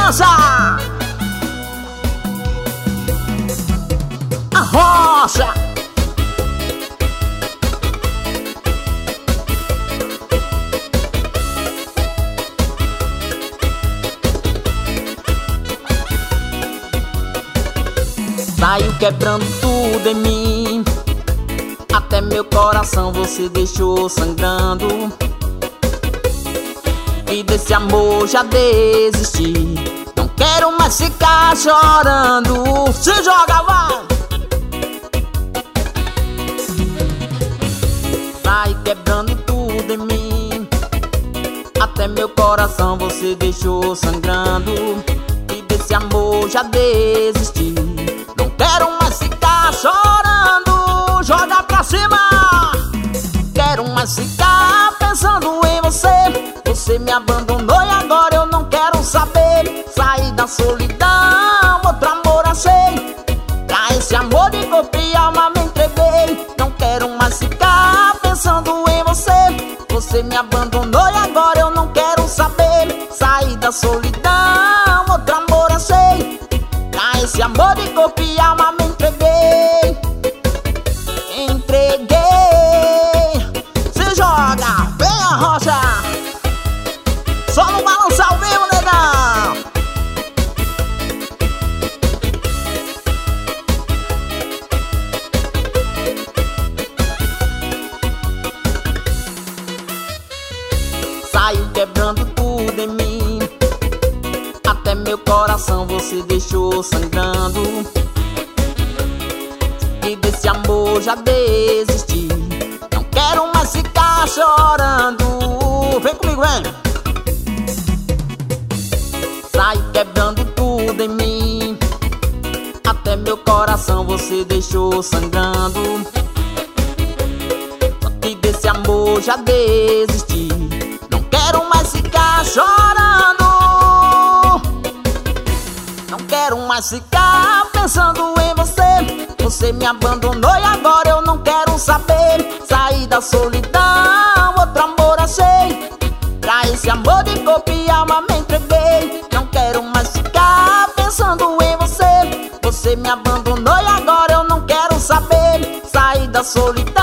balança. A rocha. Saiu quebrando tudo em mim, até meu coração você deixou sangrando. E desse amor já desisti, não quero mais ficar chorando. Se joga, vai! Sai quebrando tudo em mim, até meu coração você deixou sangrando. E desse amor já desisti, não quero mais ficar chorando. Joga pra cima! Quero mais ficar pensando em você. Você me abandonou e agora eu não quero saber. Saí da solidão, outro amor achei. Pra esse amor de corpo e alma me entreguei. Não quero mais ficar pensando em você. Você me abandonou e agora eu não quero saber. Saí da solidão, outro amor achei. Pra esse amor de corpo e alma me entreguei. Entreguei. Se joga, vem a rocha. Só no balançar o mesmo, negão. Saiu quebrando tudo em mim, até meu coração você deixou sangrando. E desse amor já desisti, não quero mais ficar chorando. Vem comigo, vem! Sai quebrando tudo em mim, até meu coração você deixou sangrando. E desse amor já desisti, não quero mais ficar chorando. Não quero mais ficar pensando em você. Você me abandonou e agora eu não quero saber. Saí da solidão, outro amor achei. Pra esse amor de corpo e alma me entreguei. Não quero mais ficar pensando em você. Você me abandonou e agora eu não quero saber. Saí da solidão.